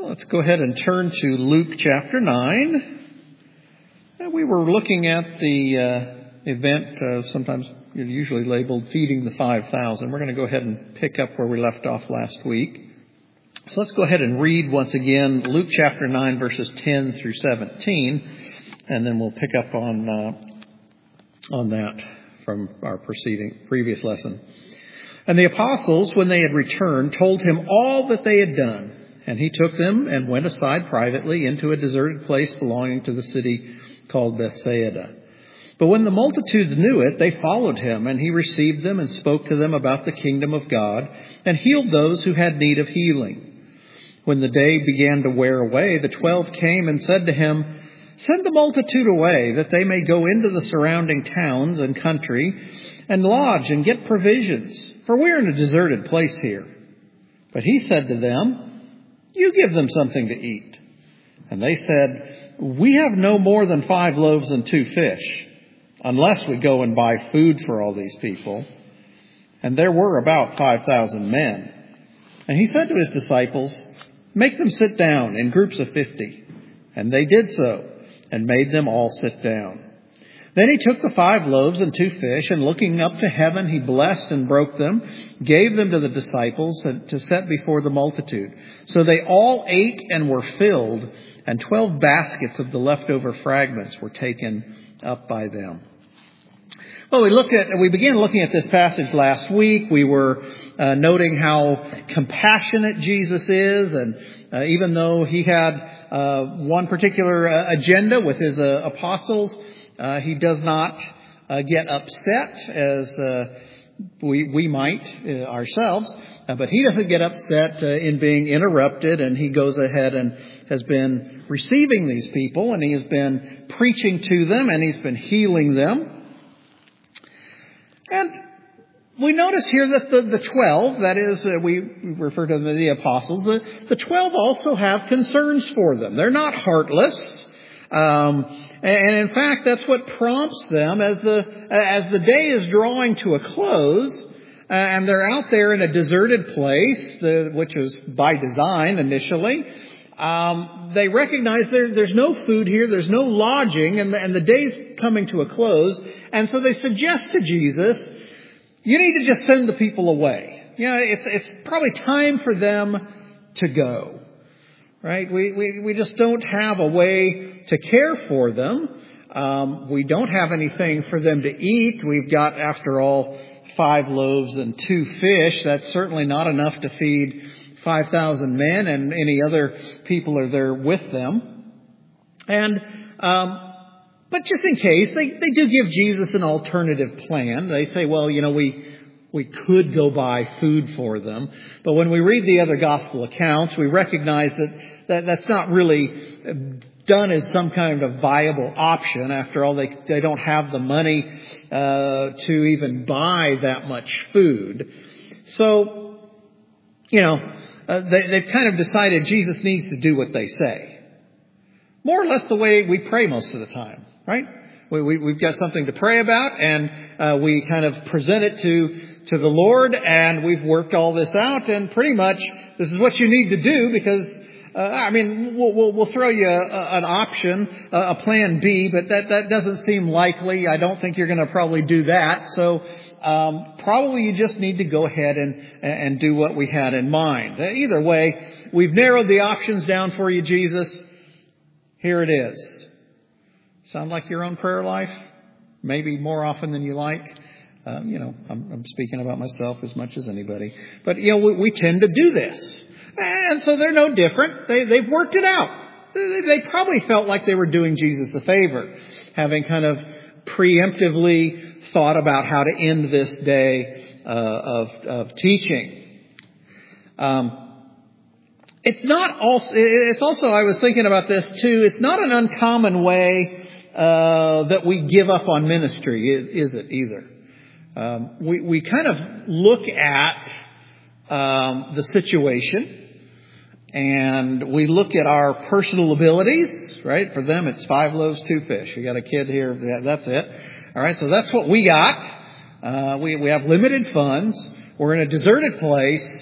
Let's go ahead and turn to Luke chapter 9. We were looking at the event, sometimes usually labeled Feeding the 5,000. We're going to go ahead and pick up where we left off last week. So let's go ahead and read once again Luke chapter 9, verses 10 through 17, and then we'll pick up on that from our previous lesson. And the apostles, when they had returned, told him all that they had done. And he took them and went aside privately into a deserted place belonging to the city called Bethsaida. But when the multitudes knew it, they followed him, and he received them and spoke to them about the kingdom of God, and healed those who had need of healing. When the day began to wear away, the 12 came and said to him, "Send the multitude away, that they may go into the surrounding towns and country, and lodge and get provisions, for we are in a deserted place here." But he said to them, "You give them something to eat." And they said, "We have no more than 5 loaves and 2 fish, unless we go and buy food for all these people." And there were about 5,000 men. And he said to his disciples, "Make them sit down in groups of 50. And they did so, and made them all sit down. Then he took the 5 loaves and 2 fish, and looking up to heaven, he blessed and broke them, gave them to the disciples to set before the multitude. So they all ate and were filled, and 12 baskets of the leftover fragments were taken up by them. Well, we began looking at this passage last week. We were noting how compassionate Jesus is, and even though he had one particular agenda with his apostles, he does not get upset as we might ourselves, but he doesn't get upset in being interrupted, and he goes ahead and has been receiving these people, and he has been preaching to them, and he's been healing them. And we notice here that the 12, that is, we refer to them as the apostles, the 12 also have concerns for them. They're not heartless. And in fact, that's what prompts them as the day is drawing to a close, and they're out there in a deserted place, which was by design initially. They recognize there's no food here, there's no lodging, and the day's coming to a close. And so they suggest to Jesus, you need to just send the people away. It's probably time for them to go. Right? We just don't have a way to care for them. We don't have anything for them to eat. We've got, after all, 5 loaves and 2 fish. That's certainly not enough to feed 5,000 men and any other people are there with them. And, but just in case, they do give Jesus an alternative plan. They say, well, we could go buy food for them. But when we read the other gospel accounts, we recognize that's not really done as some kind of viable option. After all, they don't have the money to even buy that much food. So, they've kind of decided Jesus needs to do what they say. More or less the way we pray most of the time, right? We've got something to pray about, and we kind of present it to the Lord, and we've worked all this out, and pretty much this is what you need to do because, we'll throw you an option, a plan B, but that doesn't seem likely. I don't think you're going to probably do that. So probably you just need to go ahead and do what we had in mind. Either way, we've narrowed the options down for you, Jesus. Here it is. Sound like your own prayer life? Maybe more often than you like. I'm speaking about myself as much as anybody. But, we tend to do this. And so they're no different. They've worked it out. They probably felt like they were doing Jesus a favor, having kind of preemptively thought about how to end this day of teaching. It's also, I was thinking about this too, it's not an uncommon way that we give up on ministry, is it either? We kind of look at the situation, and we look at our personal abilities, right? For them, it's 5 loaves, 2 fish. We got a kid here. That's it. All right. So that's what we got. We have limited funds. We're in a deserted place,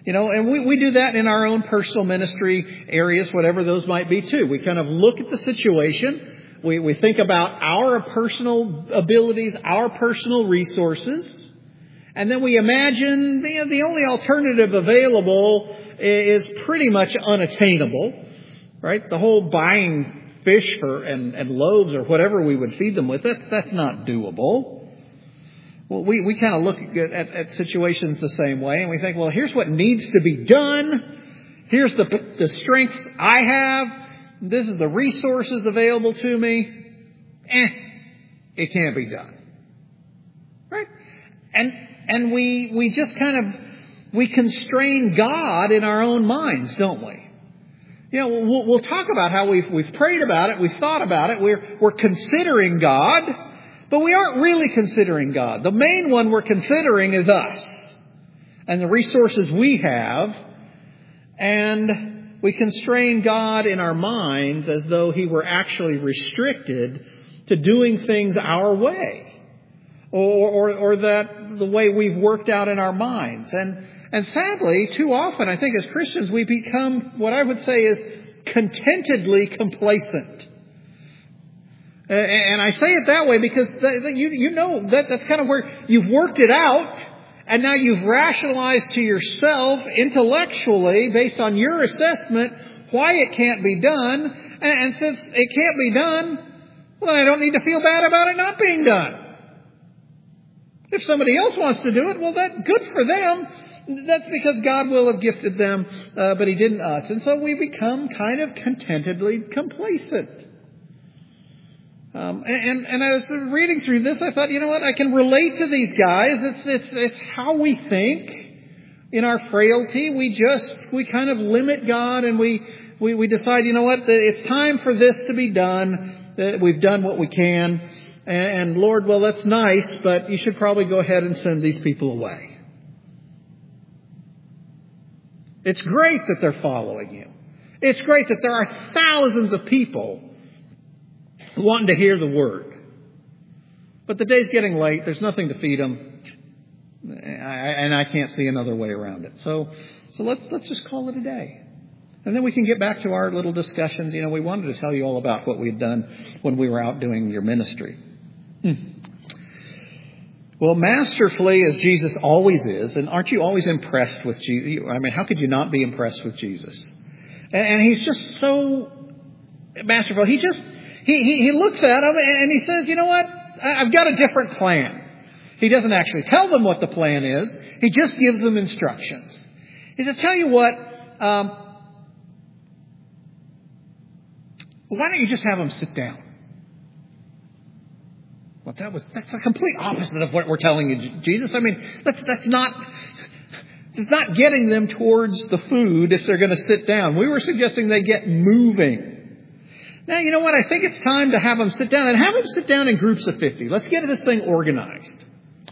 And we do that in our own personal ministry areas, whatever those might be too. We kind of look at the situation. We think about our personal abilities, our personal resources. And then we imagine the only alternative available is pretty much unattainable, right? The whole buying fish and loaves or whatever we would feed them with, that's not doable. Well, we kind of look at situations the same way, and we think, well, here's what needs to be done. Here's the strengths I have. This is the resources available to me. It can't be done. Right? And we just we constrain God in our own minds, don't we? We'll talk about how we've prayed about it, we've thought about it, we're considering God. But we aren't really considering God. The main one we're considering is us and the resources we have. And we constrain God in our minds as though He were actually restricted to doing things our way. Or that the way we've worked out in our minds. And sadly, too often, I think as Christians, we become what I would say is contentedly complacent. And I say it that way because that's kind of where you've worked it out, and now you've rationalized to yourself intellectually based on your assessment why it can't be done. And since it can't be done, well, then I don't need to feel bad about it not being done. If somebody else wants to do it, well, that's good for them. That's because God will have gifted them, but He didn't us. And so we become kind of contentedly complacent. And I was reading through this, I thought, I can relate to these guys. It's how we think in our frailty. We kind of limit God, and we decide, it's time for this to be done. That we've done what we can. And Lord, well, that's nice, but you should probably go ahead and send these people away. It's great that they're following you. It's great that there are thousands of people wanting to hear the word. But the day's getting late. There's nothing to feed them. And I can't see another way around it. So let's just call it a day. And then we can get back to our little discussions. We wanted to tell you all about what we'd done when we were out doing your ministry. Well, masterfully as Jesus always is, and aren't you always impressed with Jesus? I mean, how could you not be impressed with Jesus? And He's just so masterful. He looks at them and He says, you know what? I've got a different plan. He doesn't actually tell them what the plan is. He just gives them instructions. He said, tell you what, why don't you just have them sit down? Well, that's the complete opposite of what we're telling you, Jesus. I mean, that's not getting them towards the food if they're going to sit down. We were suggesting they get moving. Now, you know what? I think it's time to have them sit down, and have them sit down in groups of 50. Let's get this thing organized.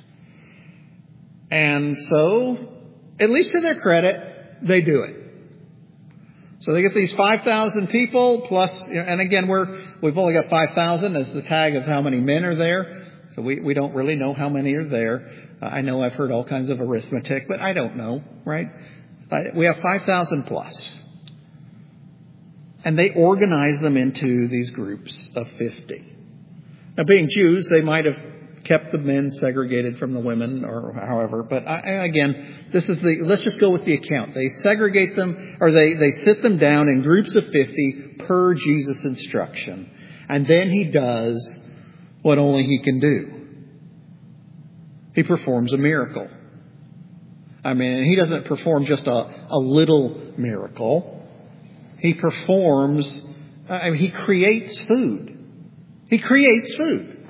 And so, at least to their credit, they do it. So they get these 5,000 people plus, and again, we've only got 5,000 as the tag of how many men are there. So we don't really know how many are there. I know I've heard all kinds of arithmetic, but I don't know, right? We have 5,000 plus. And they organize them into these groups of 50. Now, being Jews, they might have kept the men segregated from the women or however. But again, let's just go with the account. They segregate them, or they sit them down in groups of 50 per Jesus' instruction. And then He does what only He can do. He performs a miracle. I mean, He doesn't perform just a little miracle. He performs, He creates food. He creates food.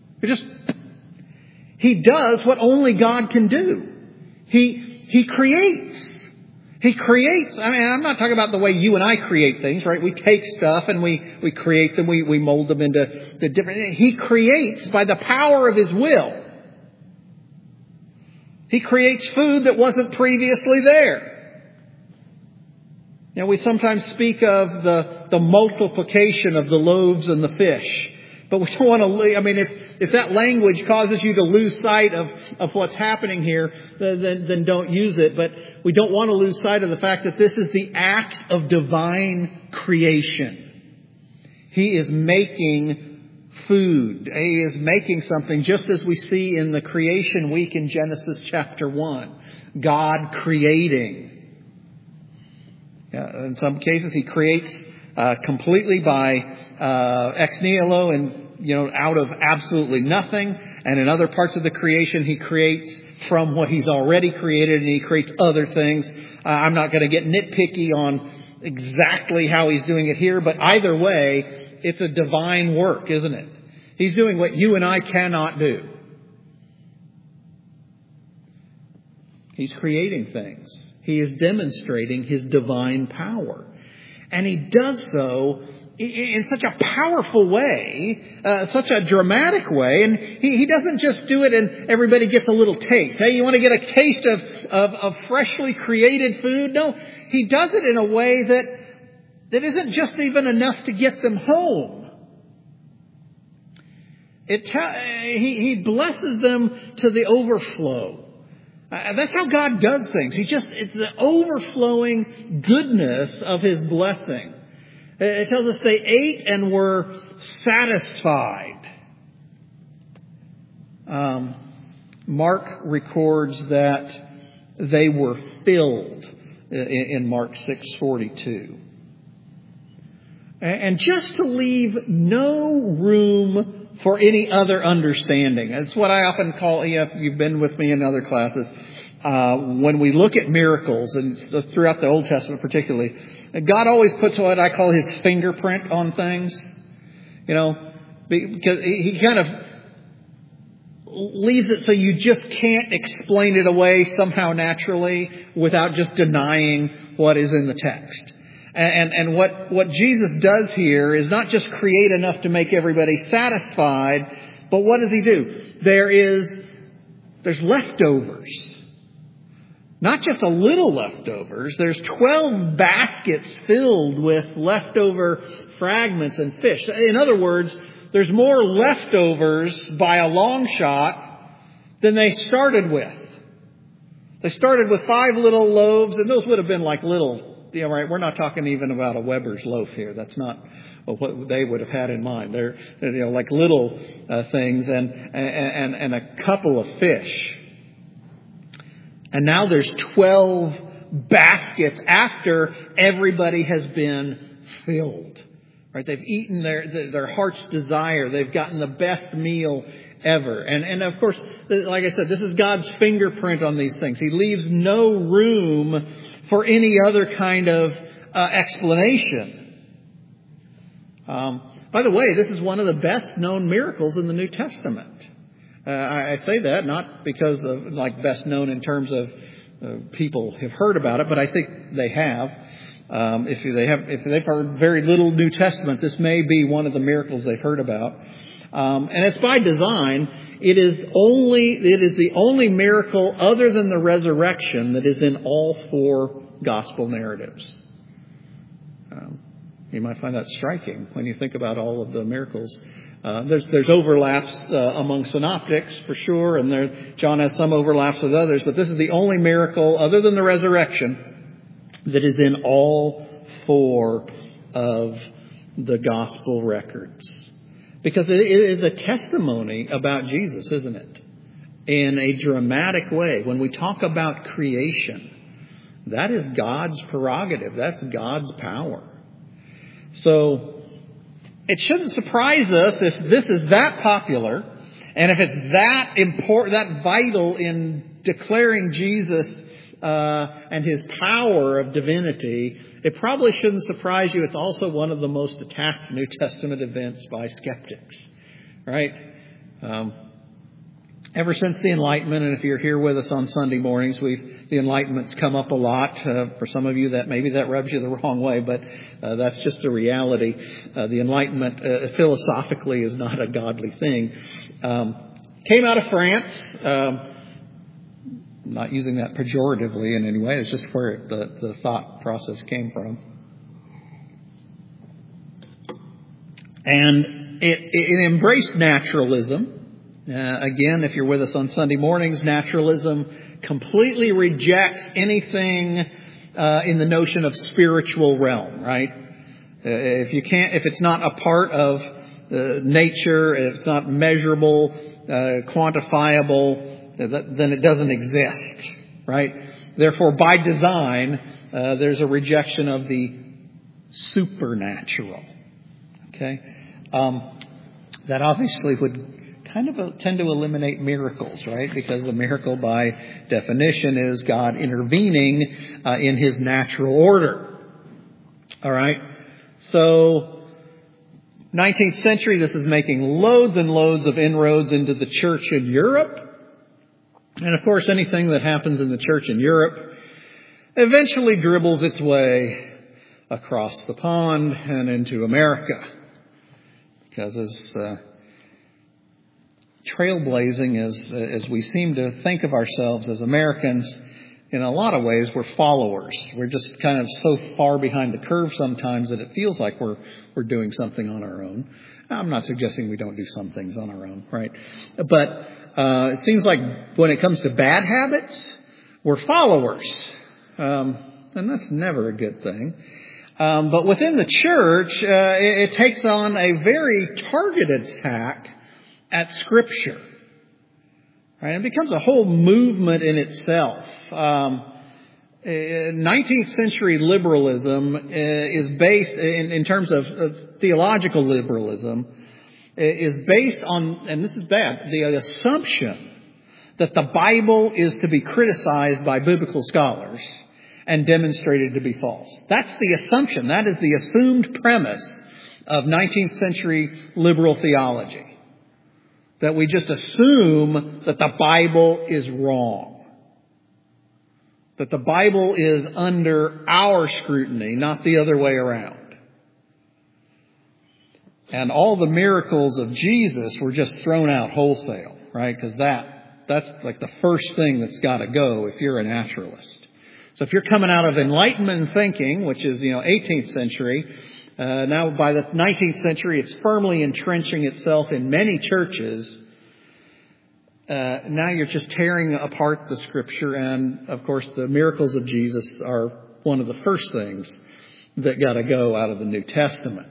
He does what only God can do. He creates. He creates. I mean, I'm not talking about the way you and I create things, right? We take stuff and we create them. We mold them into the different. He creates by the power of His will. He creates food that wasn't previously there. We sometimes speak of the multiplication of the loaves and the fish. But we don't want to, if that language causes you to lose sight of what's happening here, then don't use it. But we don't want to lose sight of the fact that this is the act of divine creation. He is making food. He is making something, just as we see in the creation week in Genesis chapter 1. God creating. In some cases, He creates completely by ex nihilo and out of absolutely nothing. And in other parts of the creation, He creates from what He's already created, and He creates other things. I'm not going to get nitpicky on exactly how He's doing it here, but either way, it's a divine work, isn't it? He's doing what you and I cannot do. He's creating things. He is demonstrating His divine power. And He does so in such a powerful way, such a dramatic way. And He doesn't just do it and everybody gets a little taste. Hey, you want to get a taste of freshly created food? No, He does it in a way that isn't just even enough to get them home. He blesses them to the overflow. That's how God does things. It's the overflowing goodness of His blessing. It tells us they ate and were satisfied. Mark records that they were filled in Mark 6:42. And just to leave no room for any other understanding. That's what I often call, if you've been with me in other classes, when we look at miracles, and throughout the Old Testament particularly, God always puts what I call His fingerprint on things. Because He kind of leaves it so you just can't explain it away somehow naturally without just denying what is in the text. And what Jesus does here is not just create enough to make everybody satisfied, but what does He do? There's leftovers. Not just a little leftovers. There's 12 baskets filled with leftover fragments and fish. In other words, there's more leftovers by a long shot than they started with. They started with 5 little loaves, and those would have been like little. Right? We're not talking even about a Weber's loaf here. That's not what they would have had in mind. They're like little things and a couple of fish. And now there's 12 baskets after everybody has been filled. Right? They've eaten their heart's desire. They've gotten the best meal ever. And of course, like I said, this is God's fingerprint on these things. He leaves no room for any other kind of explanation. By the way, this is one of the best known miracles in the New Testament. I say that not because of best known in terms of people have heard about it, but I think they have. If they've heard very little New Testament, this may be one of the miracles they've heard about. And it's by design. It is the only miracle other than the resurrection that is in all 4 gospel narratives. You might find that striking when you think about all of the miracles. There's overlaps among synoptics for sure, and John has some overlaps with others, but this is the only miracle other than the resurrection that is in all 4 of the gospel records. Because it is a testimony about Jesus, isn't it? In a dramatic way. When we talk about creation, that is God's prerogative. That's God's power. So it shouldn't surprise us if this is that popular, and if it's that important, that vital in declaring Jesus and His power of divinity. It probably shouldn't surprise you. It's also one of the most attacked New Testament events by skeptics, right? Ever since the Enlightenment, and if you're here with us on Sunday mornings, the Enlightenment's come up a lot. For some of you, that rubs you the wrong way, but that's just a reality. The Enlightenment philosophically is not a godly thing. Came out of France. Not using that pejoratively in any way. It's just where the thought process came from. And It embraced naturalism. Again, if you're with us on Sunday mornings, naturalism completely rejects anything in the notion of spiritual realm, right? If it's not a part of nature, if it's not measurable, quantifiable, then it doesn't exist, right? Therefore, by design, there's a rejection of the supernatural. Okay, that obviously would kind of tend to eliminate miracles, right? Because a miracle, by definition, is God intervening in His natural order. All right. So, 19th century, this is making loads and loads of inroads into the church in Europe. And of course, anything that happens in the church in Europe eventually dribbles its way across the pond and into America. Because as trailblazing as we seem to think of ourselves as Americans, in a lot of ways we're followers. We're just kind of so far behind the curve sometimes that it feels like we're doing something on our own. I'm not suggesting we don't do some things on our own, right? But it seems like when it comes to bad habits, we're followers. And that's never a good thing. But within the church, it takes on a very targeted attack at Scripture. Right? It becomes a whole movement in itself. 19th century liberalism is based, in terms of theological liberalism, is based on, and this is bad, the assumption that the Bible is to be criticized by biblical scholars and demonstrated to be false. That's the assumption. That is the assumed premise of 19th century liberal theology. That we just assume that the Bible is wrong. That the Bible is under our scrutiny, not the other way around. And all the miracles of Jesus were just thrown out wholesale, right? Because that's like the first thing that's got to go if you're a naturalist. So if you're coming out of Enlightenment thinking, which is, 18th century, now by the 19th century, it's firmly entrenching itself in many churches. Now you're just tearing apart the Scripture, and of course the miracles of Jesus are one of the first things that got to go out of the New Testament.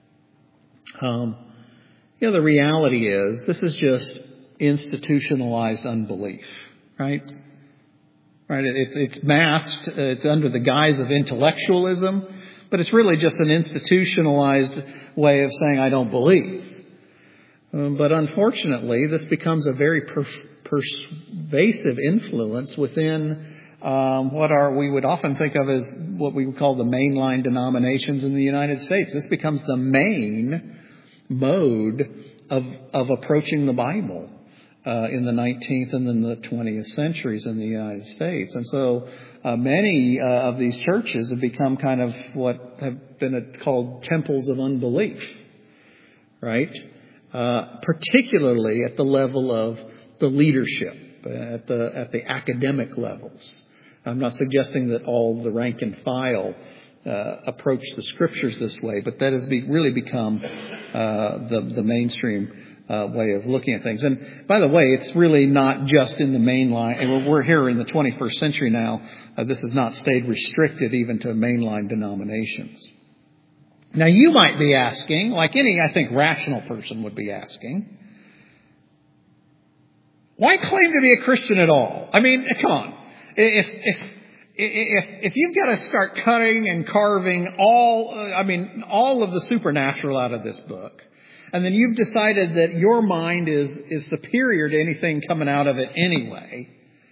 The reality is this is just institutionalized unbelief, right? Right? It's masked. It's under the guise of intellectualism, but it's really just an institutionalized way of saying I don't believe. But unfortunately, this becomes a very pervasive influence within we would often think of as what we would call the mainline denominations in the United States. This becomes the main mode of approaching the Bible in the 19th and then the 20th centuries in the United States. And so many of these churches have become kind of what have been called temples of unbelief, right? Particularly at the level of the leadership, at the academic levels. I'm not suggesting that all the rank and file approach the Scriptures this way, but that has really become the mainstream way of looking at things. And by the way, it's really not just in the mainline. And we're here in the 21st century now. This has not stayed restricted even to mainline denominations. Now you might be asking, like any, I think, rational person would be asking, why claim to be a Christian at all? I mean, come on. If you've got to start cutting and carving all of the supernatural out of this book, and then you've decided that your mind is superior to anything coming out of it anyway,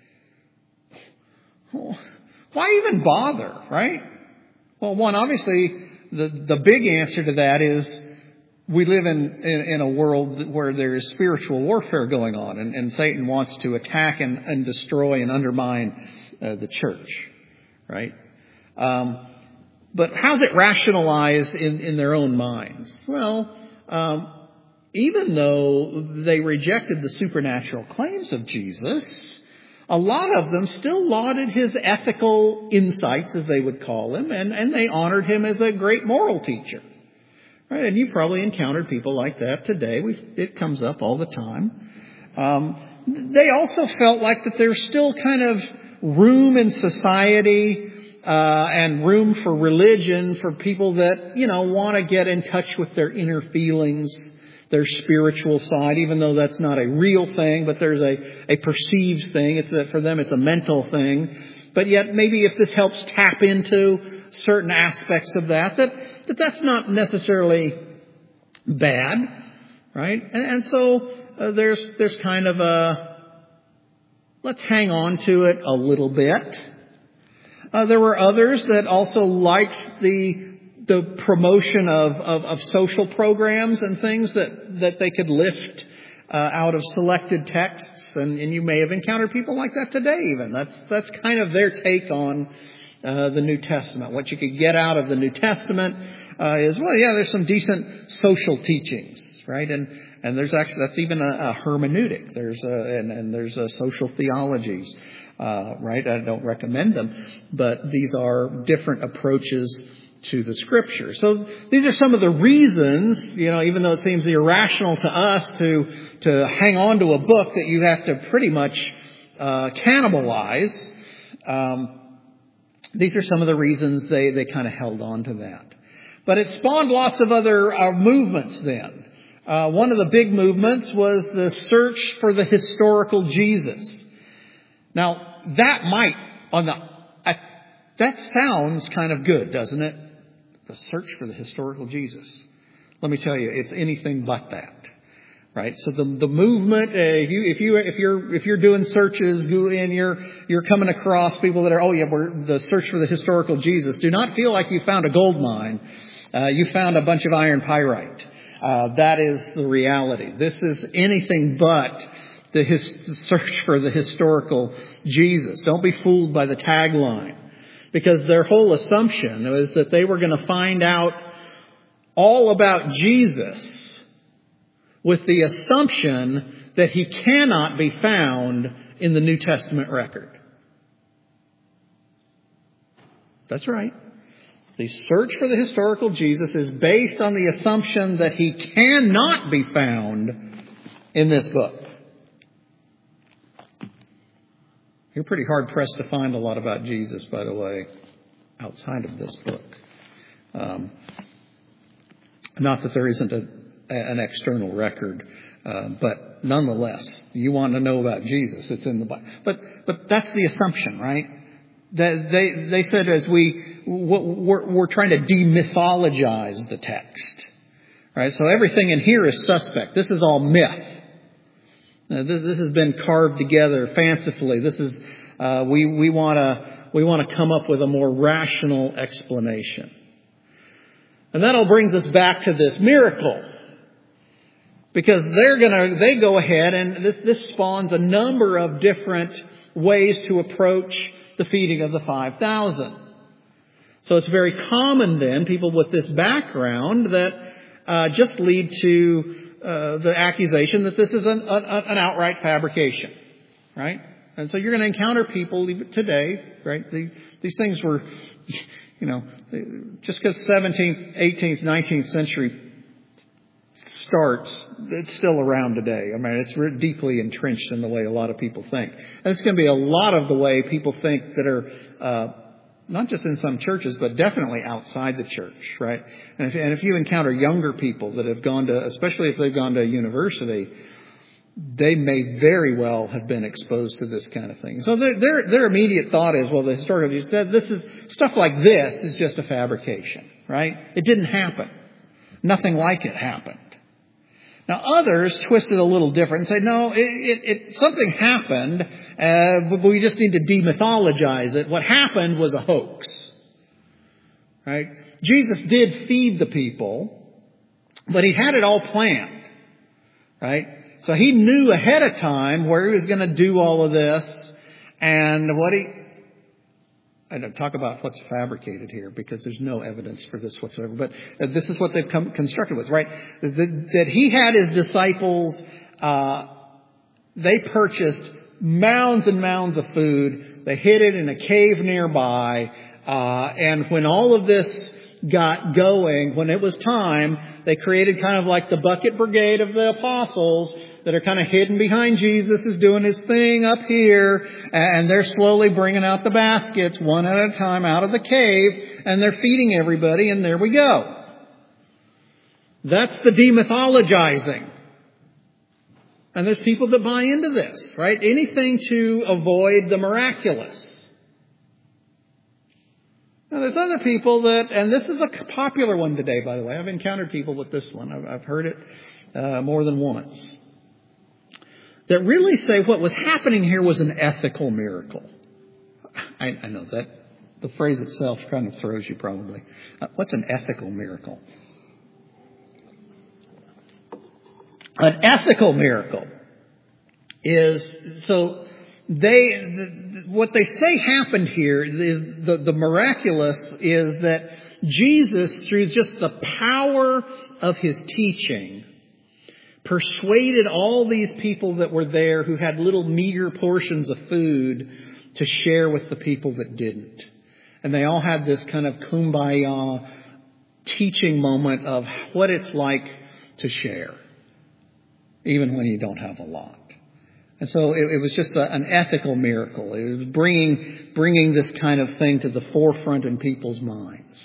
why even bother, right? Well, one, obviously, the big answer to that is we live in a world where there is spiritual warfare going on, and Satan wants to attack and destroy and undermine the church, right? But how's it rationalized in their own minds? Well, even though they rejected the supernatural claims of Jesus, a lot of them still lauded his ethical insights, as they would call him, and they honored him as a great moral teacher, Right? And you've probably encountered people like that today. It comes up all the time. They also felt like that there's still kind of room in society and room for religion for people that, want to get in touch with their inner feelings, their spiritual side, even though that's not a real thing, but there's a perceived thing. For them, it's a mental thing. But yet, maybe if this helps tap into certain aspects of that's not necessarily bad, right? And so there's kind of let's hang on to it a little bit. There were others that also liked the promotion of social programs and things that they could lift out of selected texts, and you may have encountered people like that today even. That's kind of their take on the New Testament. What you could get out of the New Testament is, there's some decent social teachings, right? And there's actually, that's even a hermeneutic. There's social theologies, right? I don't recommend them, but these are different approaches to the Scripture. So these are some of the reasons, even though it seems irrational to us to hang on to a book that you have to pretty much cannibalize. These are some of the reasons they kind of held on to that. But it spawned lots of other movements then. One of the big movements was the search for the historical Jesus. Now, that sounds kind of good, doesn't it? The search for the historical Jesus. Let me tell you, it's anything but that. Right? So the movement, if you're doing searches and you're coming across people that are, we're the search for the historical Jesus, do not feel like you found a gold mine. You found a bunch of iron pyrite. That is the reality. This is anything but the search for the historical Jesus. Don't be fooled by the tagline, because their whole assumption was that they were going to find out all about Jesus with the assumption that he cannot be found in the New Testament record. That's right. The search for the historical Jesus is based on the assumption that he cannot be found in this book. You're pretty hard pressed to find a lot about Jesus, by the way, outside of this book. Not that there isn't an external record, but nonetheless, you want to know about Jesus, it's in the Bible. But that's the assumption, right? They said as we're trying to demythologize the text, right? So everything in here is suspect. This is all myth. This has been carved together fancifully. This is we want to come up with a more rational explanation, and that all brings us back to this miracle, because they go ahead and this spawns a number of different ways to approach the feeding of the 5,000. So it's very common then, people with this background, that just lead to the accusation that this is an outright fabrication, right? And so you're going to encounter people today, right? These things were, just because 17th, 18th, 19th century starts, it's still around today. I mean, it's deeply entrenched in the way a lot of people think. And it's going to be a lot of the way people think that are not just in some churches, but definitely outside the church, right? And if you encounter younger people that have gone to, especially if they've gone to a university, they may very well have been exposed to this kind of thing. So their immediate thought is, well, the historical Jesus, this is stuff like this is just a fabrication, right? It didn't happen. Nothing like it happened. Now others twist it a little different and say, no, something happened, but we just need to demythologize it. What happened was a hoax, right? Jesus did feed the people, but he had it all planned, right? So he knew ahead of time where he was going to do all of this, and I don't talk about what's fabricated here because there's no evidence for this whatsoever. But this is what they've constructed with, right? That he had his disciples, they purchased mounds and mounds of food. They hid it in a cave nearby. And when all of this got going, when it was time, they created kind of like the bucket brigade of the apostles that are kind of hidden behind Jesus is doing his thing up here, and they're slowly bringing out the baskets one at a time out of the cave, and they're feeding everybody, and there we go. That's the demythologizing. And there's people that buy into this, right? Anything to avoid the miraculous. Now, there's other people that, and this is a popular one today, by the way. I've encountered people with this one. I've heard it more than once. That really say what was happening here was an ethical miracle. I know that the phrase itself kind of throws you probably. What's an ethical miracle? An ethical miracle is, so what they say happened here is the miraculous is that Jesus, through just the power of his teaching, persuaded all these people that were there who had little meager portions of food to share with the people that didn't. And they all had this kind of kumbaya teaching moment of what it's like to share, even when you don't have a lot. And so it was just an ethical miracle. It was bringing this kind of thing to the forefront in people's minds.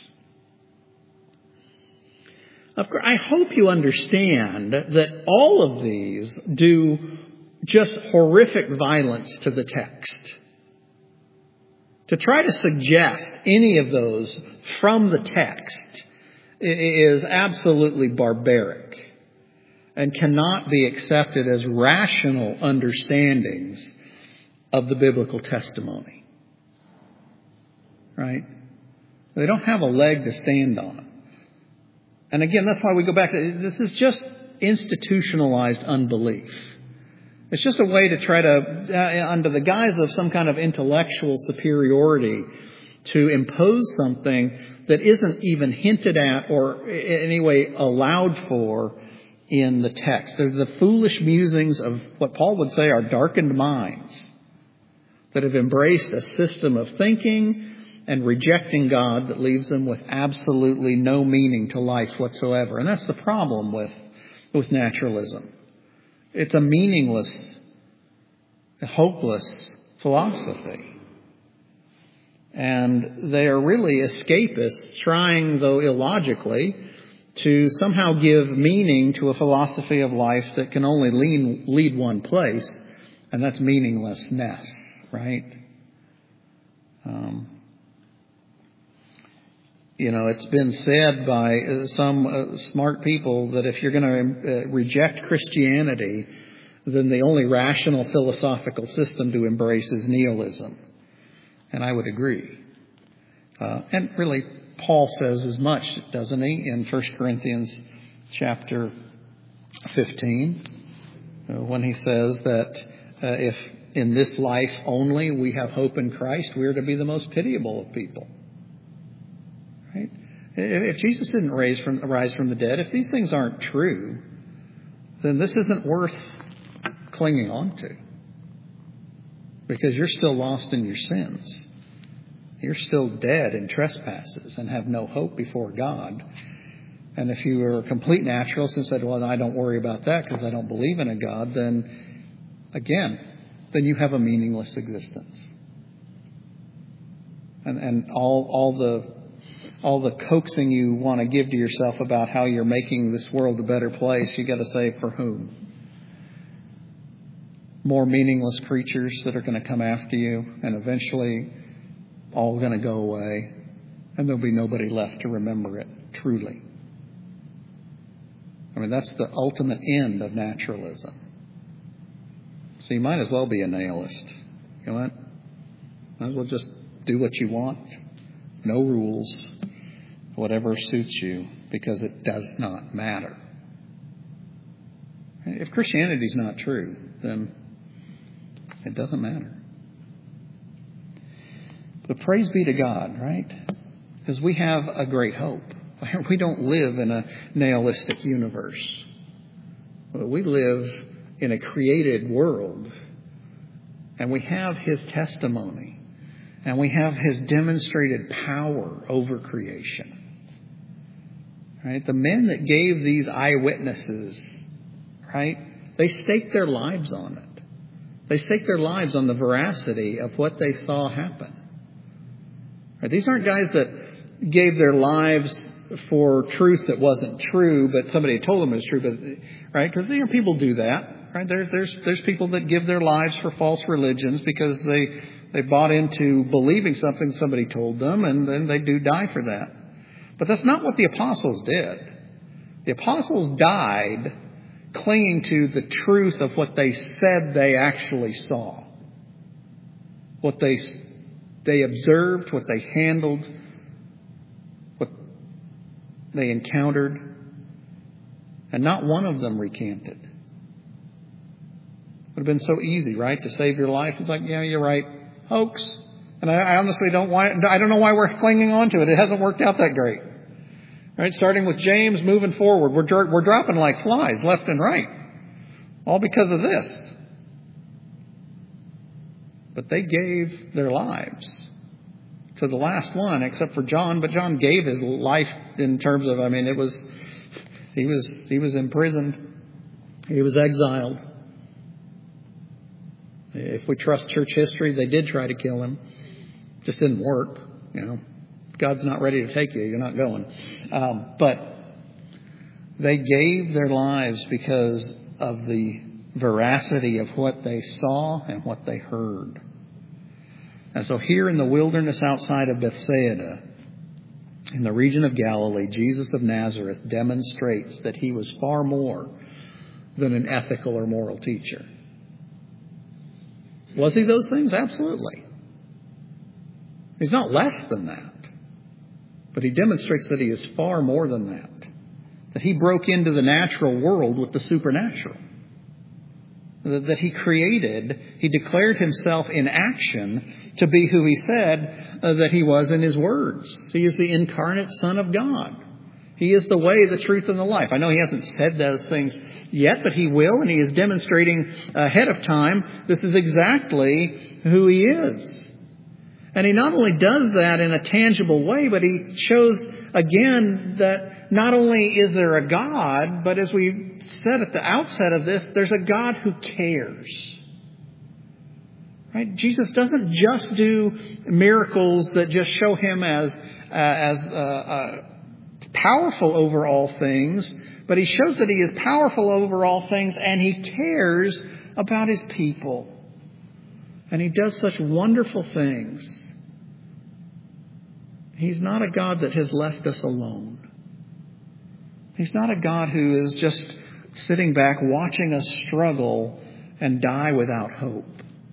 Of course, I hope you understand that all of these do just horrific violence to the text. To try to suggest any of those from the text is absolutely barbaric and cannot be accepted as rational understandings of the biblical testimony. Right? They don't have a leg to stand on. And again, that's why we go back to this is just institutionalized unbelief. It's just a way to try to, under the guise of some kind of intellectual superiority, to impose something that isn't even hinted at or in any way allowed for in the text. They're the foolish musings of what Paul would say are darkened minds that have embraced a system of thinking and rejecting God that leaves them with absolutely no meaning to life whatsoever. And that's the problem with naturalism. It's a meaningless, hopeless philosophy. And they are really escapists trying, though illogically, to somehow give meaning to a philosophy of life that can only lead one place, and that's meaninglessness, right? It's been said by some smart people that if you're going to reject Christianity, then the only rational philosophical system to embrace is nihilism. And I would agree. And really, Paul says as much, doesn't he, in 1 Corinthians chapter 15, when he says that if in this life only we have hope in Christ, we are to be the most pitiable of people. Right? If Jesus didn't rise from the dead, if these things aren't true, then this isn't worth clinging on to. Because you're still lost in your sins. You're still dead in trespasses and have no hope before God. And if you are a complete naturalist and said, well, I don't worry about that because I don't believe in a God, then you have a meaningless existence. And all the coaxing you want to give to yourself about how you're making this world a better place, you got to say, for whom? More meaningless creatures that are going to come after you and eventually all going to go away, and there'll be nobody left to remember it, truly. I mean, that's the ultimate end of naturalism. So you might as well be a nihilist. You know what? Might as well just do what you want. No rules. Whatever suits you, because it does not matter. If Christianity is not true, then it doesn't matter. But praise be to God, right? Because we have a great hope. We don't live in a nihilistic universe. We live in a created world. And we have His testimony. And we have His demonstrated power over creation. right? The men that gave these eyewitnesses, right? They staked their lives on it. They staked their lives on the veracity of what they saw happen. Right? These aren't guys that gave their lives for truth that wasn't true, but somebody had told them it was true. But right? Because people do that. Right? There's people that give their lives for false religions because they bought into believing something somebody told them, and then they do die for that. But that's not what the apostles did. The apostles died clinging to the truth of what they said they actually saw. What they observed, what they handled, what they encountered. And not one of them recanted. It would have been so easy, right, to save your life. It's like, yeah, you're right. Hoax. And I honestly don't know why we're clinging on to it. It hasn't worked out that great. Right? Starting with James, moving forward, we're dropping like flies left and right. All because of this. But they gave their lives to the last one, except for John. But John gave his life in terms of, he was imprisoned. He was exiled. If we trust church history, they did try to kill him. Just didn't work, God's not ready to take you. You're not going. But they gave their lives because of the veracity of what they saw and what they heard. And so here in the wilderness outside of Bethsaida, in the region of Galilee, Jesus of Nazareth demonstrates that he was far more than an ethical or moral teacher. Was he those things? Absolutely. He's not less than that. But he demonstrates that he is far more than that. That he broke into the natural world with the supernatural. That he created, he declared himself in action to be who he said that he was in his words. He is the incarnate Son of God. He is the way, the truth, and the life. I know he hasn't said those things yet, but he will, and he is demonstrating ahead of time this is exactly who he is. And he not only does that in a tangible way, but he shows again that not only is there a God, but as we said at the outset of this, there's a God who cares. Right? Jesus doesn't just do miracles that just show him as powerful over all things, but he shows that he is powerful over all things and he cares about his people. And he does such wonderful things. He's not a God that has left us alone. He's not a God who is just sitting back watching us struggle and die without hope.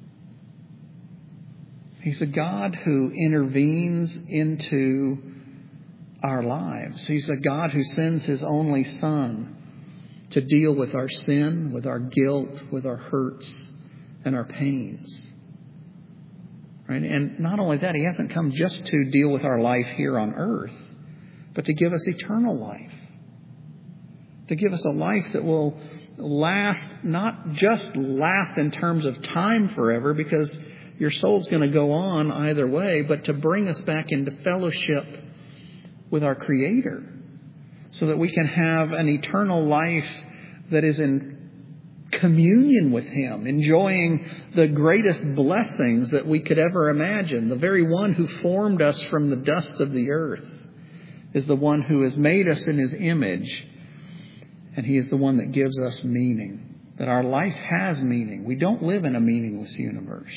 He's a God who intervenes into our lives. He's a God who sends his only Son to deal with our sin, with our guilt, with our hurts and our pains. Right? And not only that, he hasn't come just to deal with our life here on earth, but to give us eternal life. To give us a life that will last, not just last in terms of time forever, because your soul's going to go on either way, but to bring us back into fellowship with our Creator so that we can have an eternal life that is in communion with him, enjoying the greatest blessings that we could ever imagine. The very one who formed us from the dust of the earth is the one who has made us in his image, and he is the one that gives us meaning, that our life has meaning. We don't live in a meaningless universe,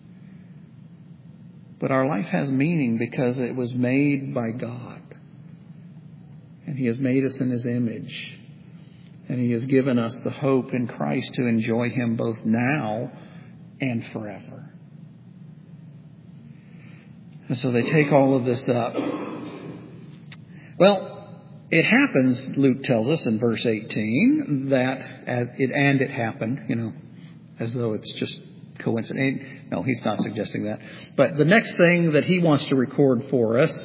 but our life has meaning because it was made by God, and he has made us in his image. And he has given us the hope in Christ to enjoy him both now and forever. And so they take all of this up. Well, it happens, Luke tells us in verse 18, that it happened, as though it's just coincidence. No, he's not suggesting that. But the next thing that he wants to record for us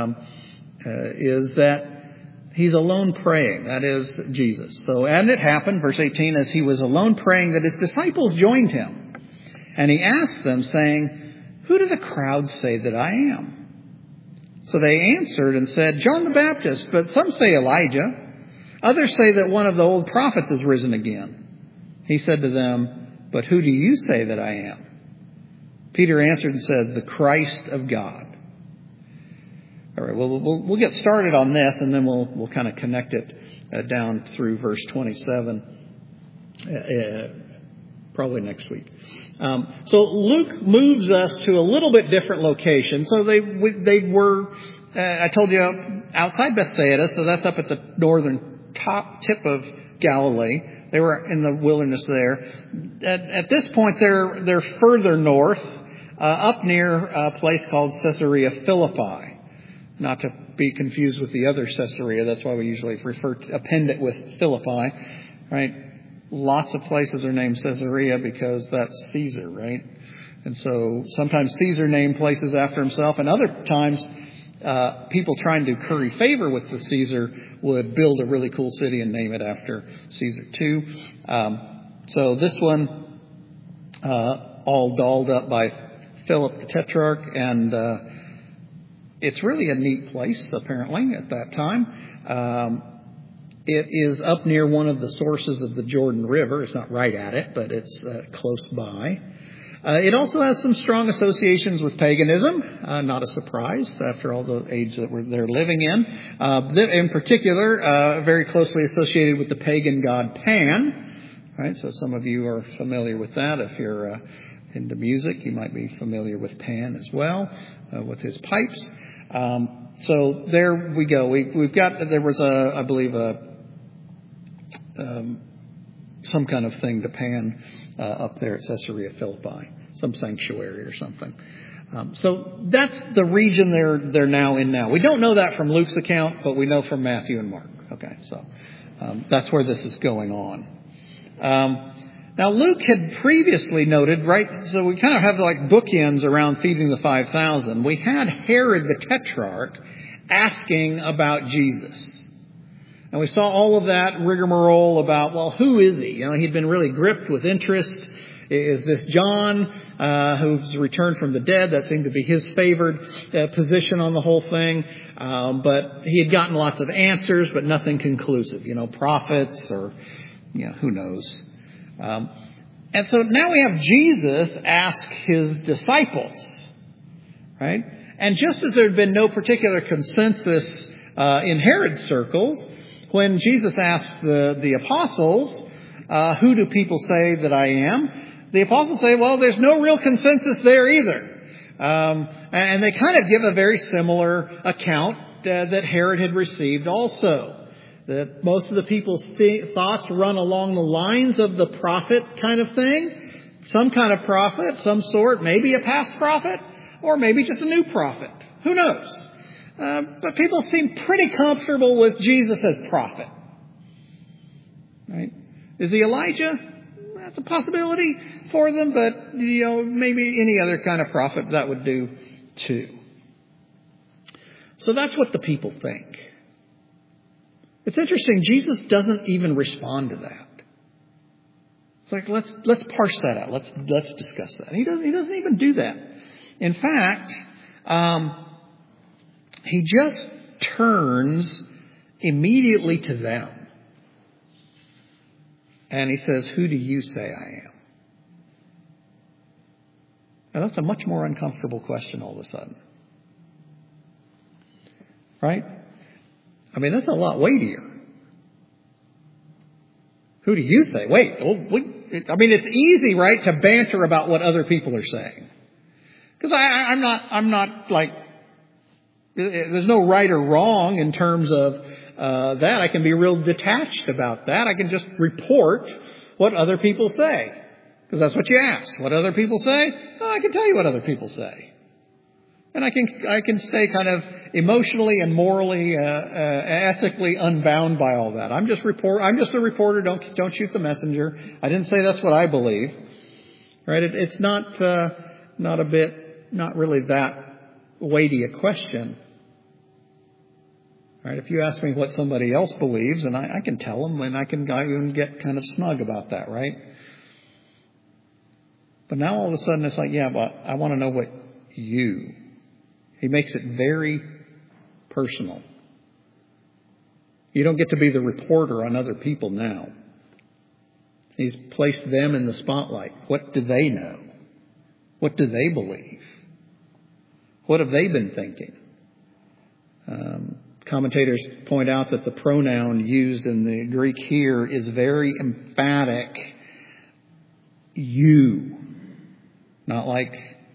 is that he's alone praying. That is Jesus. So, and it happened, verse 18, as he was alone praying, that his disciples joined him. And he asked them, saying, "Who do the crowd say that I am?" So they answered and said, John the Baptist, but some say Elijah. Others say that one of the old prophets has risen again. He said to them, but who do you say that I am? Peter answered and said, the Christ of God. All right, well, we'll get started on this, and then we'll kind of connect it down through verse 27, probably next week. So Luke moves us to a little bit different location. So they were, I told you, outside Bethsaida, so that's up at the northern top tip of Galilee. They were in the wilderness there. At this point, they're further north, up near a place called Caesarea Philippi. Not to be confused with the other Caesarea. That's why we usually append it with Philippi, right? Lots of places are named Caesarea because that's Caesar, right? And so sometimes Caesar named places after himself, and other times people trying to curry favor with the Caesar would build a really cool city and name it after Caesar too. So this one, all dolled up by Philip the Tetrarch, and it's really a neat place, apparently, at that time. It is up near one of the sources of the Jordan River. It's not right at it, but it's close by. It also has some strong associations with paganism. Not a surprise after all the age that they're living in. In particular, very closely associated with the pagan god Pan. Right, so some of you are familiar with that. If you're into music, you might be familiar with Pan as well, with his pipes. So there we go. There was I believe some kind of thing to Pan up there at Caesarea Philippi, some sanctuary or something. So that's the region they're now in now. We don't know that from Luke's account, but we know from Matthew and Mark. Okay, so that's where this is going on. Now, Luke had previously noted, right, so we kind of have like bookends around feeding the 5,000. We had Herod the Tetrarch asking about Jesus. And we saw all of that rigmarole about, well, who is he? You know, he'd been really gripped with interest. Is this John, who's returned from the dead? That seemed to be his favored position on the whole thing. But he had gotten lots of answers, but nothing conclusive. You know, prophets or, you know, who knows. And so now we have Jesus ask his disciples, right? And just as there had been no particular consensus in Herod's circles, when Jesus asks the apostles, who do people say that I am? The apostles say, well, there's no real consensus there either. And they kind of give a very similar account that Herod had received also. That most of the people's thoughts run along the lines of the prophet kind of thing. Some kind of prophet, some sort, maybe a past prophet, or maybe just a new prophet. Who knows? But people seem pretty comfortable with Jesus as prophet. Right? Is he Elijah? That's a possibility for them, but you know, maybe any other kind of prophet that would do too. So that's what the people think. It's interesting, Jesus doesn't even respond to that. It's like, let's parse that out. Let's discuss that. He doesn't even do that. In fact, he just turns immediately to them. And he says, who do you say I am? Now that's a much more uncomfortable question all of a sudden. Right? I mean, that's a lot weightier. Who do you say? Wait, it's easy, right, to banter about what other people are saying. Because I'm not like, there's no right or wrong in terms of that. I can be real detached about that. I can just report what other people say. Because that's what you ask. What other people say? I can tell you what other people say. And I can stay kind of emotionally and morally, ethically unbound by all that. I'm just a reporter. Don't shoot the messenger. I didn't say that's what I believe. Right? It's not really that weighty a question. Right? If you ask me what somebody else believes, and I can tell them, and I can even get kind of smug about that, right? But now all of a sudden it's like, yeah, but I want to know what you. He makes it very personal. You don't get to be the reporter on other people now. He's placed them in the spotlight. What do they know? What do they believe? What have they been thinking? Commentators point out that the pronoun used in the Greek here is very emphatic. You. Not like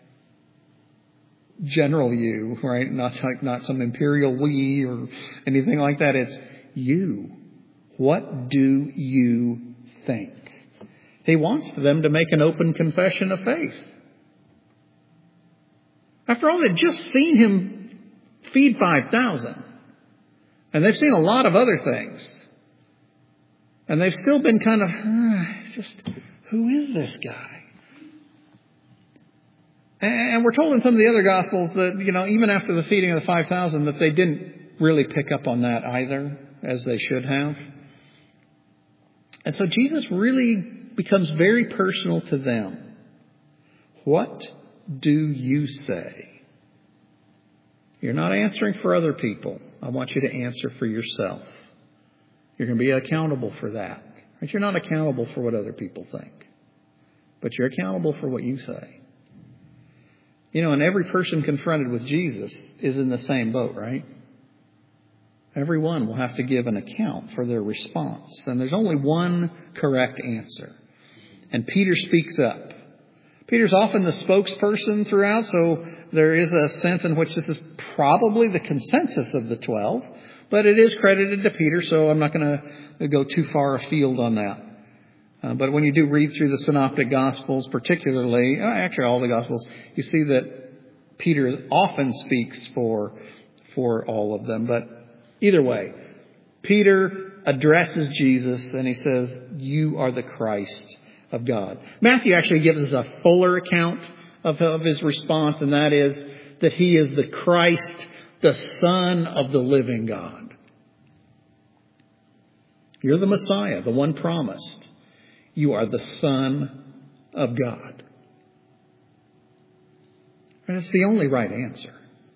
general you, right? Not some imperial we or anything like that. It's you. What do you think? He wants them to make an open confession of faith. After all, they've just seen him feed 5,000. And they've seen a lot of other things. And they've still been kind of, who is this guy? And we're told in some of the other Gospels that, even after the feeding of the 5,000, that they didn't really pick up on that either, as they should have. And so Jesus really becomes very personal to them. What do you say? You're not answering for other people. I want you to answer for yourself. You're going to be accountable for that. Right? You're not accountable for what other people think. But you're accountable for what you say. And every person confronted with Jesus is in the same boat, right? Everyone will have to give an account for their response. And there's only one correct answer. And Peter speaks up. Peter's often the spokesperson throughout, so there is a sense in which this is probably the consensus of the 12. But it is credited to Peter, so I'm not going to go too far afield on that. But when you do read through the Synoptic Gospels, particularly, actually all the Gospels, you see that Peter often speaks for all of them. But either way, Peter addresses Jesus and he says, "You are the Christ of God." Matthew actually gives us a fuller account of his response, and that is that he is the Christ, the Son of the living God. You're the Messiah, the one promised. You are the Son of God. And it's the only right answer.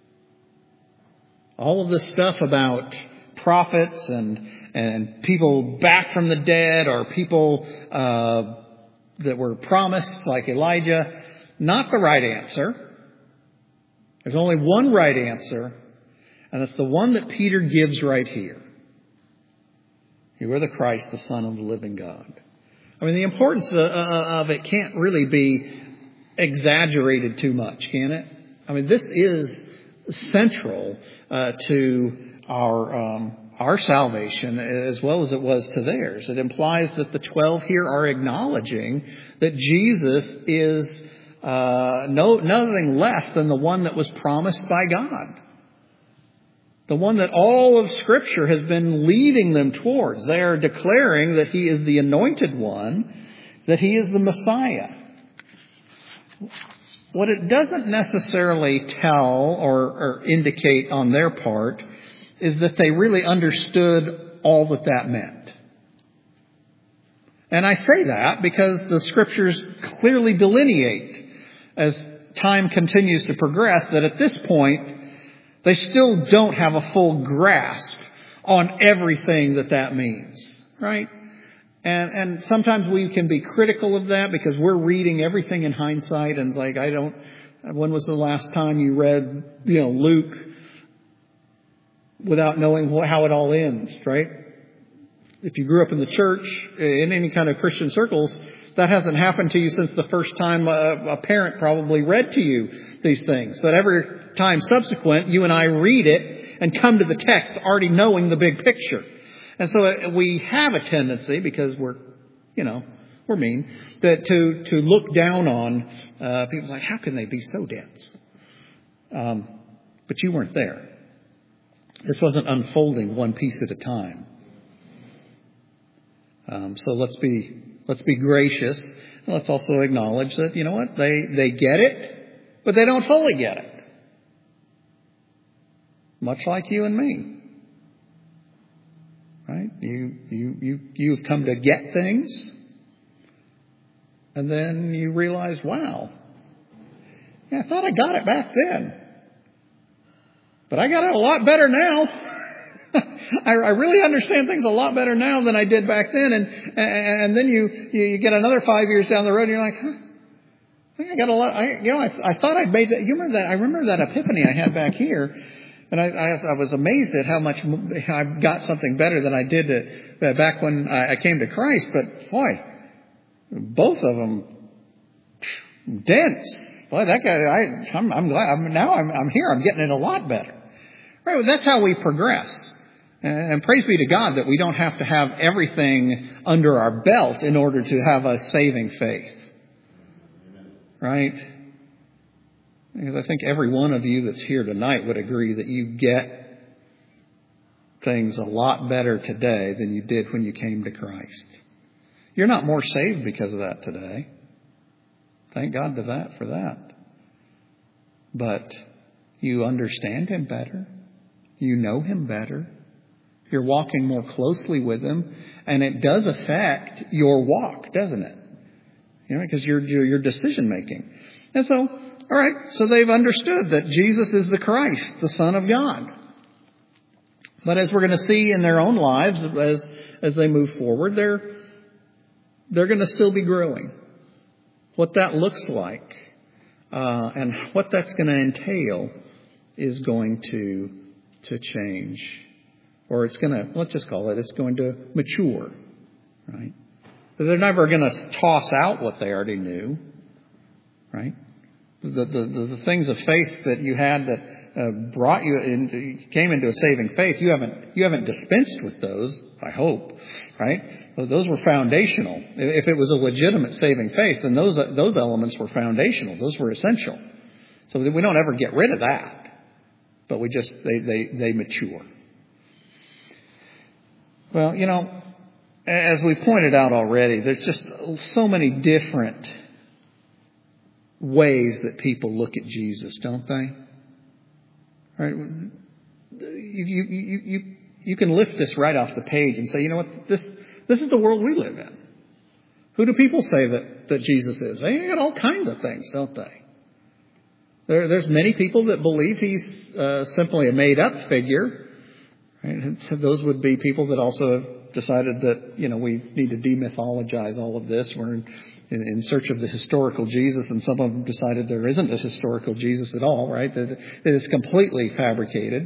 All of this stuff about prophets and people back from the dead or people that were promised like Elijah, not the right answer. There's only one right answer, and it's the one that Peter gives right here. You are the Christ, the Son of the living God. I mean, the importance of it can't really be exaggerated too much, can it? I mean, this is central to our salvation as well as it was to theirs. It implies that the 12 here are acknowledging that Jesus is nothing less than the one that was promised by God. The one that all of Scripture has been leading them towards. They are declaring that He is the anointed one, that He is the Messiah. What it doesn't necessarily tell or indicate on their part is that they really understood all that meant. And I say that because the Scriptures clearly delineate, as time continues to progress, that at this point, they still don't have a full grasp on everything that means, right? And sometimes we can be critical of that because we're reading everything in hindsight and it's like, when was the last time you read, Luke without knowing how it all ends, right? If you grew up in the church, in any kind of Christian circles, that hasn't happened to you since the first time a parent probably read to you these things. But every time subsequent, you and I read it and come to the text already knowing the big picture. And so we have a tendency, because we're mean, that to look down on people like, how can they be so dense? But you weren't there. This wasn't unfolding one piece at a time. So let's be gracious. And let's also acknowledge that, they get it, but they don't fully get it. Much like you and me. Right? You've come to get things, and then you realize, wow, I thought I got it back then. But I got it a lot better now. I really understand things a lot better now than I did back then. And then you get another 5 years down the road and you're like, I think I got a lot. I thought I'd made that. You remember that? I remember that epiphany I had back here. And I was amazed at how much I got something better than I did back when I came to Christ. But boy, both of them dense. Boy, that guy. I'm glad. I'm here. I'm getting it a lot better. Right? Well, that's how we progress. And praise be to God that we don't have to have everything under our belt in order to have a saving faith. Right? Because I think every one of you that's here tonight would agree that you get things a lot better today than you did when you came to Christ. You're not more saved because of that today. Thank God for that. But you understand Him better. You know Him better. You're walking more closely with Him. And it does affect your walk, doesn't it? Because your decision making. And so, all right, so they've understood that Jesus is the Christ, the Son of God. But as we're going to see in their own lives, as they move forward, they're going to still be growing. What that looks like and what that's going to entail is going to change. Or it's going to, let's just call it, it's going to mature. Right? They're never going to toss out what they already knew. Right? The things of faith that you had that brought you into, came into a saving faith, you haven't dispensed with those, I hope, right? Those were foundational. If it was a legitimate saving faith, then those elements were foundational. Those were essential. So we don't ever get rid of that, but we just they mature. Well, as we pointed out already, there's just so many different ways that people look at Jesus, don't they? Right? You can lift this right off the page and say, you know what, this is the world we live in. Who do people say that Jesus is? They got all kinds of things, don't they? There's many people that believe He's simply a made-up figure. Right? And so those would be people that also have decided that, we need to demythologize all of this. We're in search of the historical Jesus, and some of them decided there isn't a historical Jesus at all, right? That it is completely fabricated.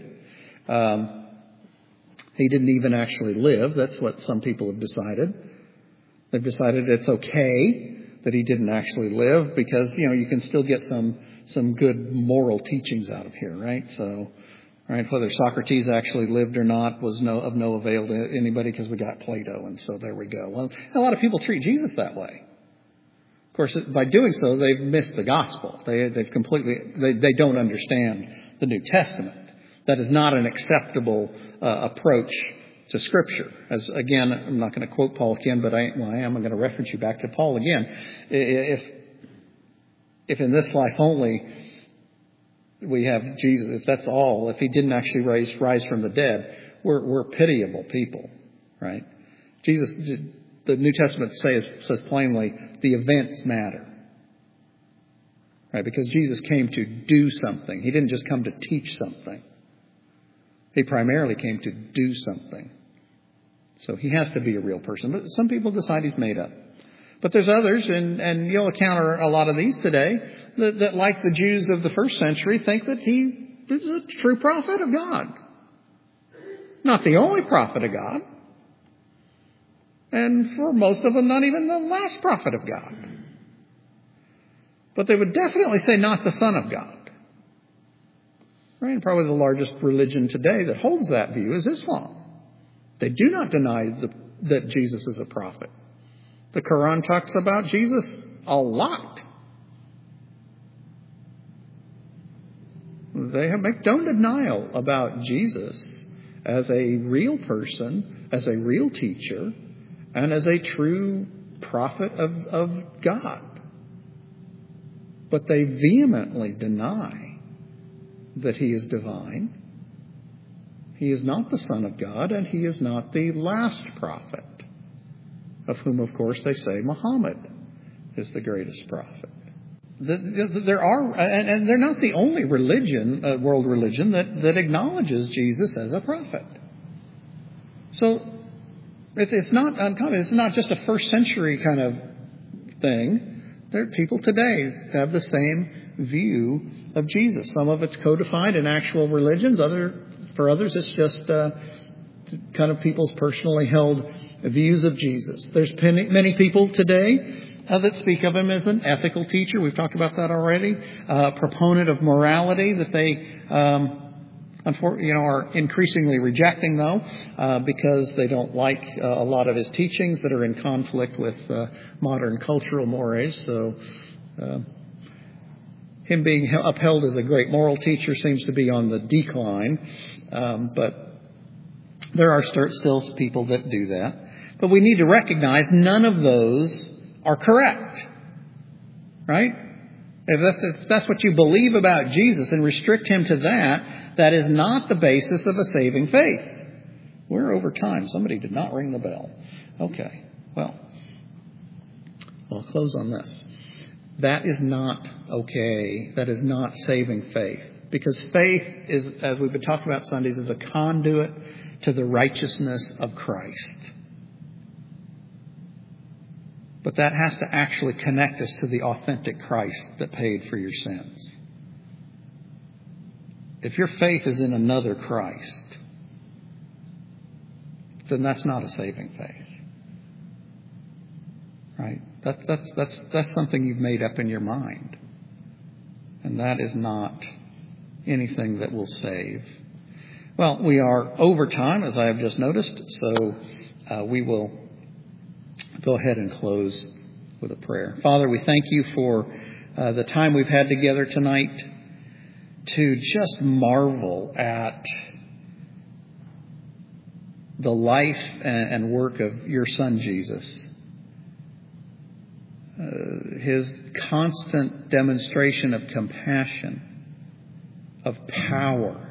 He didn't even actually live. That's what some people have decided. They've decided it's okay that He didn't actually live because, you can still get some good moral teachings out of here, right? So, right, whether Socrates actually lived or not was of no avail to anybody because we got Plato, and so there we go. Well, a lot of people treat Jesus that way. Of course, by doing so, they've missed the gospel. They've completely, they don't understand the New Testament. That is not an acceptable approach to Scripture. As again, I'm not going to quote Paul again, but I am. I'm going to reference you back to Paul again. If in this life only we have Jesus, if that's all, if He didn't actually rise from the dead, we're pitiable people, right? Jesus. The New Testament says plainly, the events matter. Right? Because Jesus came to do something. He didn't just come to teach something. He primarily came to do something. So He has to be a real person. But some people decide He's made up. But there's others, and you'll encounter a lot of these today, that like the Jews of the first century, think that He is a true prophet of God. Not the only prophet of God. And for most of them, not even the last prophet of God. But they would definitely say not the Son of God. Right? And probably the largest religion today that holds that view is Islam. They do not deny that Jesus is a prophet. The Quran talks about Jesus a lot. They make no denial about Jesus as a real person, as a real teacher, and as a true prophet of God. But they vehemently deny that He is divine. He is not the Son of God, and He is not the last prophet, of whom, of course, they say Muhammad is the greatest prophet. there are, and they're not the only religion, world religion, that acknowledges Jesus as a prophet. So it's not uncommon. It's not just a first century kind of thing. There are people today have the same view of Jesus. Some of it's codified in actual religions. For others, it's just kind of people's personally held views of Jesus. There's many people today that speak of him as an ethical teacher. We've talked about that already. Proponent of morality that they, are increasingly rejecting, though, because they don't like a lot of his teachings that are in conflict with modern cultural mores. So, him being upheld as a great moral teacher seems to be on the decline. But there are still people that do that. But we need to recognize none of those are correct. Right? If that's what you believe about Jesus and restrict him to that, that is not the basis of a saving faith. We're over time. Somebody did not ring the bell. Okay. Well, I'll close on this. That is not okay. That is not saving faith. Because faith is, as we've been talking about Sundays, is a conduit to the righteousness of Christ. But that has to actually connect us to the authentic Christ that paid for your sins. If your faith is in another Christ, then that's not a saving faith. Right? That's something you've made up in your mind. And that is not anything that will save. Well, we are over time, as I have just noticed, so we will go ahead and close with a prayer. Father, we thank you for the time we've had together tonight to just marvel at the life and work of your Son, Jesus. His constant demonstration of compassion, of power.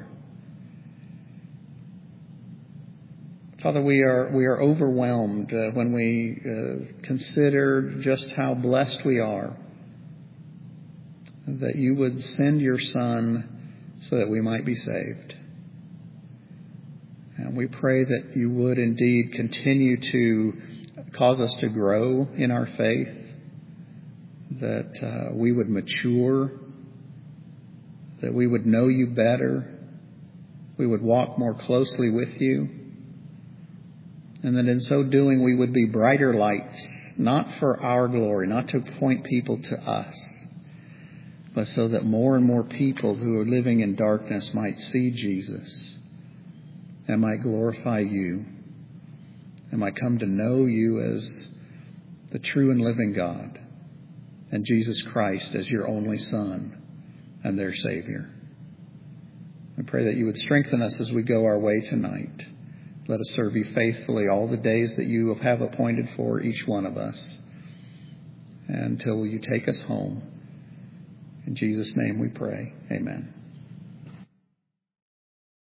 Father, we are overwhelmed when we consider just how blessed we are that you would send your Son so that we might be saved. And we pray that you would indeed continue to cause us to grow in our faith, that we would mature, that we would know you better, we would walk more closely with you, and that in so doing we would be brighter lights, not for our glory, not to point people to us, but so that more and more people who are living in darkness might see Jesus and might glorify you and might come to know you as the true and living God and Jesus Christ as your only Son and their Savior. I pray that you would strengthen us as we go our way tonight. Let us serve you faithfully all the days that you have appointed for each one of us until you take us home. In Jesus' name we pray. Amen.